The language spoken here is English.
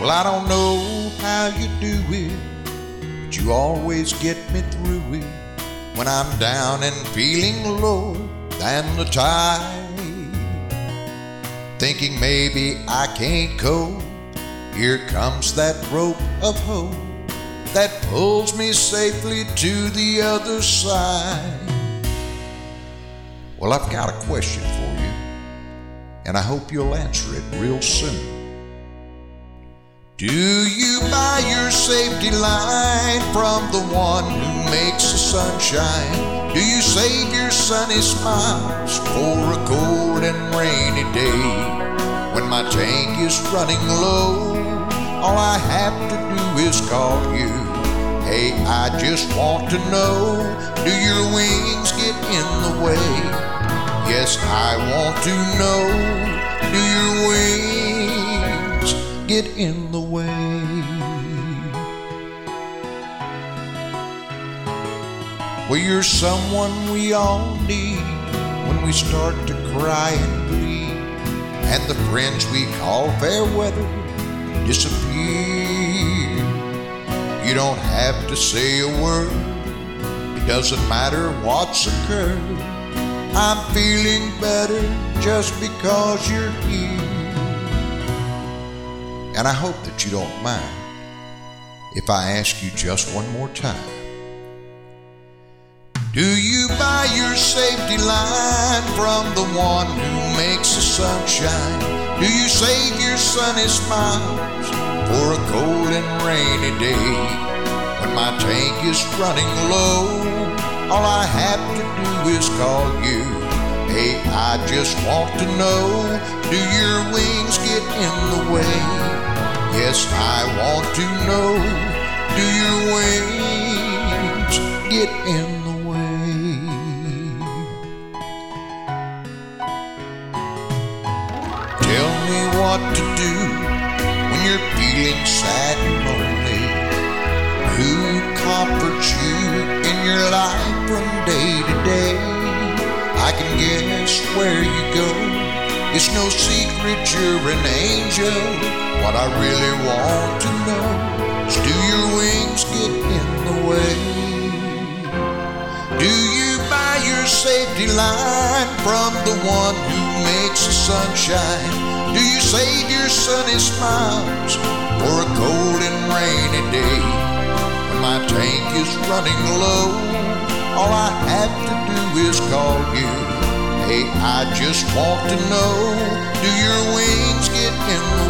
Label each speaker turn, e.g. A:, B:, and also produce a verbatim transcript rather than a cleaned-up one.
A: Well, I don't know how you do it, but you always get me through it when I'm down and feeling lower than the tide. Thinking maybe I can't cope, here comes that rope of hope that pulls me safely to the other side. Well, I've got a question for you, and I hope you'll answer it real soon. Do you buy your safety line from the one who makes the sunshine? Do you save your sunny smiles for a cold and rainy day? When my tank is running low, all I have to do is call you. Hey, I just want to know, do your wings get in the way? Yes, I want to know, do your wings get in the way? Well, you're someone we all need when we start to cry and bleed, and the friends we call fair weather disappear. You don't have to say a word, it doesn't matter what's occurred. I'm feeling better just because you're here. And I hope that you don't mind if I ask you just one more time. Do you buy your safety line from the one who makes the sunshine? Do you save your sunny smiles for a cold and rainy day? When my tank is running low, all I have to do is call you. Hey, I just want to know, do your wings get in the way? Yes, I want to know, do your wings get in the way? Tell me what to do when you're feeling sad and lonely. Who comforts you in your life from day to day? I can guess where you go, it's no secret you're an angel. What I really want to know is, do your wings get in the way? Do you buy your safety line from the one who makes the sunshine? Do you save your sunny smiles for a cold and rainy day? When my tank is running low, all I have to do is call you. Hey, I just want to know, do your wings get in the